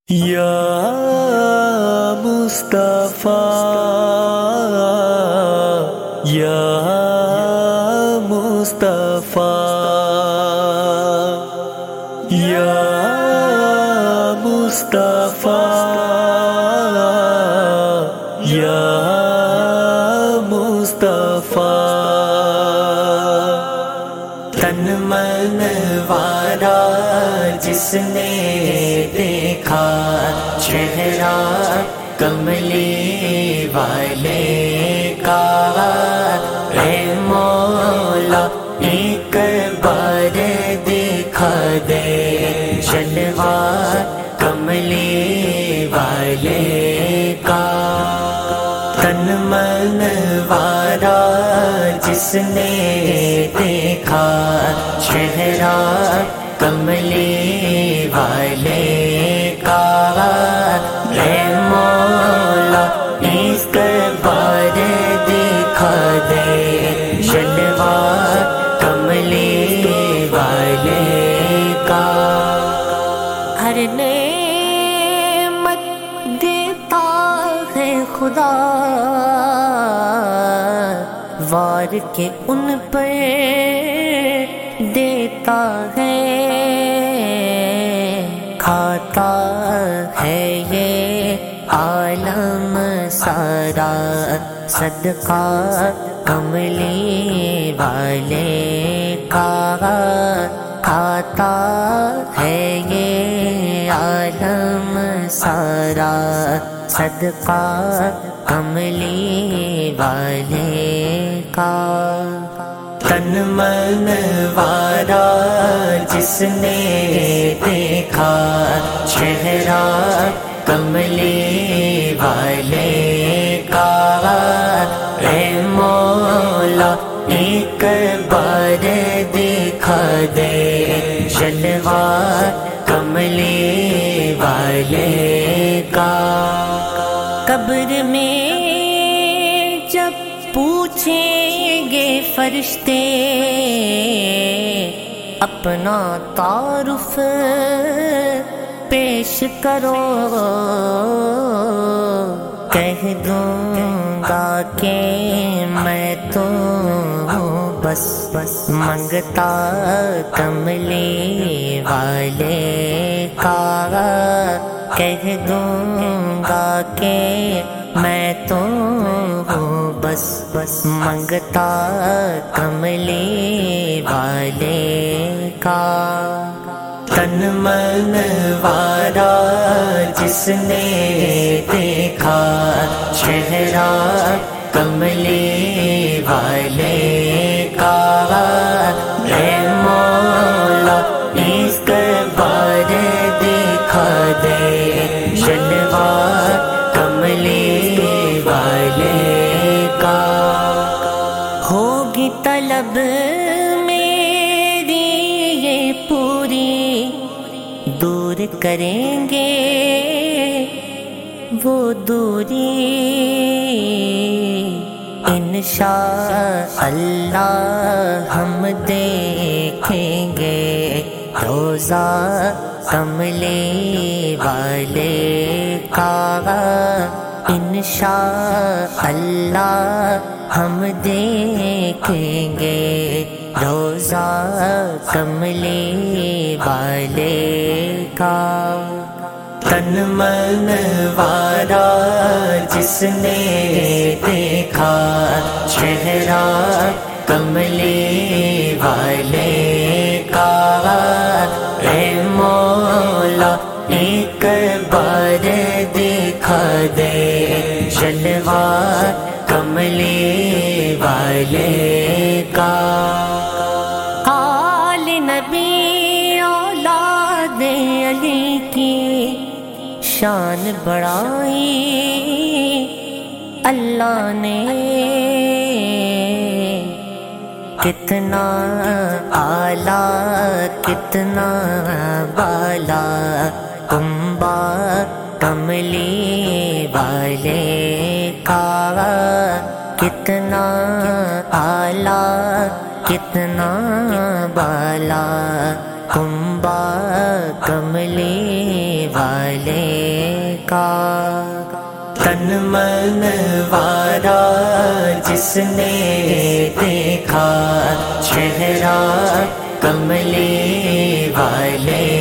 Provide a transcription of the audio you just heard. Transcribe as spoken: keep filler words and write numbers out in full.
یا مصطفیٰ یا مصطفیٰ یا مصطفیٰ یا مصطفیٰ تن من وارا جس نے دیکھا چہرہ کملی والے کا، اے مولا ایک بار دکھا دے جلوہ کملی والے کا۔ تن من وارا جس نے دیکھا چہرہ کملی والے کا، اے مولا ایک بار دکھا دے جلوہ کملی والے کا۔ ہر نعمت دیتا ہے خدا، وار کے ان پر دیتا ہے، کھاتا ہے یہ عالم سارا صدقہ کملی والے کا، کھاتا ہے یہ عالم سارا صدقہ کملی والے کا۔ تن من وارا جس نے دیکھا چہرہ کملی والے کا، اے مولا ایک بار دکھا دے جلوہ کملی والے کا۔ قبر میں جب پوچھیں گے فرشتے اپنا تعارف پیش کرو، کہہ دوں گا کہ میں تو بس بس منگتا کملی والے کا، کہہ دوں گا کہ میں تو بس بس منگتا کملی والے کا۔ تن من وارا جس نے دیکھا چہرہ کملی والے کا، اے مولا ایک بار دکھا دے جلوہ کملی والے کا۔ ہوگی طلب میری یہ پوری، دور کریں گے وہ دوری، انشاء اللہ ہم دیکھیں گے روزہ کملی والے کا، انشاء اللہ ہم دیکھیں گے روزہ کملی والے کا۔ تن من وارا جس نے دیکھا چہرہ کملی والے کا، اے مولا ایک بار دکھا دے جلوہ کملی والے کا۔ آل نبی اولاد علی کی شان بڑھائی اللہ نے، کتنا اعلیٰ کتنا بالا کنبہ کملی والے کا، کتنا اعلیٰ کتنا بالا کنبہ کملی والے کا تن من وارا جس نے دیکھا چہرہ کملی والے